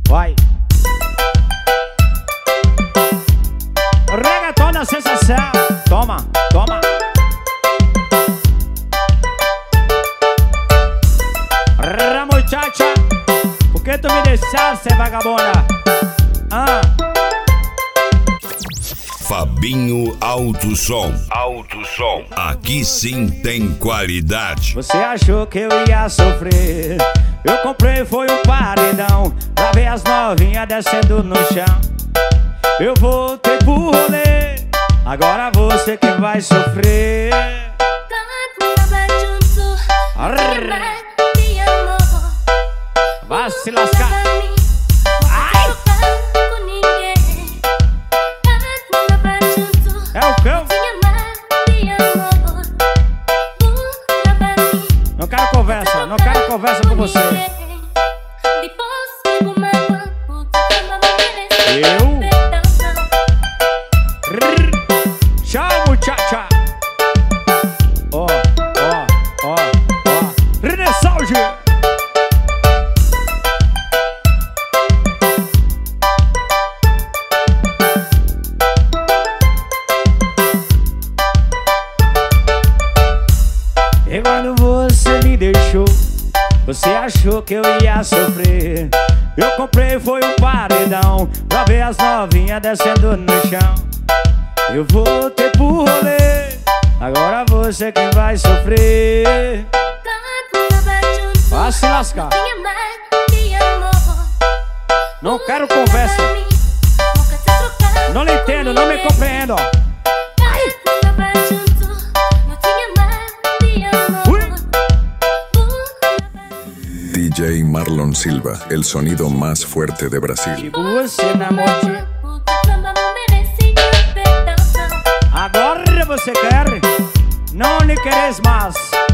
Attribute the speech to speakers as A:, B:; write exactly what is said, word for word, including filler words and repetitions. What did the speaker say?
A: Vai. Reggaeton da sensação. Toma, toma. Ra muchacha, por que tu me deixaste, vagabunda? Ah.
B: Fabinho Alto Som. Alto Som. Aqui sim tem qualidade.
A: Você achou que eu ia sofrer? Eu comprei foi um paredão pra ver as novinhas descendo no chão. Eu voltei pro rolê, agora você que vai sofrer. Vai se lascar. Ai! É o cão. Não quero conversa, não quero conversa com você. Eu? Tchau, muchacha. Ó, ó, ó, ó. Renessalge. E quando você me deixou, você achou que eu ia sofrer. Eu comprei foi um paredão pra ver as novinhas descendo no chão. Eu voltei pro rolê, agora você quem vai sofrer. Vai se lascar. Não quero conversa. Não lhe entendo, não me compreendo.
C: D J Marlon Silva, el sonido más fuerte de Brasil.
A: Agora você quer? Não lhe queres mais.